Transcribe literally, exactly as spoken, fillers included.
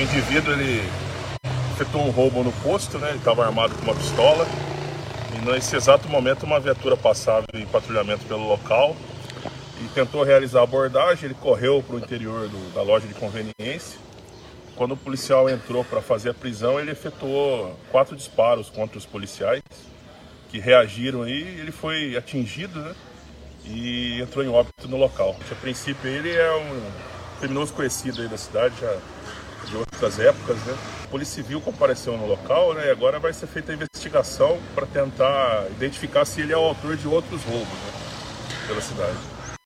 indivíduo ele efetuou um roubo no posto, né? Ele estava armado com uma pistola e nesse exato momento uma viatura passava em patrulhamento pelo local e tentou realizar a abordagem. Ele correu para o interior do, da loja de conveniência. Quando o policial entrou para fazer a prisão, ele efetuou quatro disparos contra os policiais que reagiram aí. Ele foi atingido, né? E entrou em óbito no local. A princípio ele é um criminoso conhecido aí da cidade, já de outras épocas, né? A Polícia Civil compareceu no local, né? E agora vai ser feita a investigação para tentar identificar se ele é o autor de outros roubos, né, pela cidade.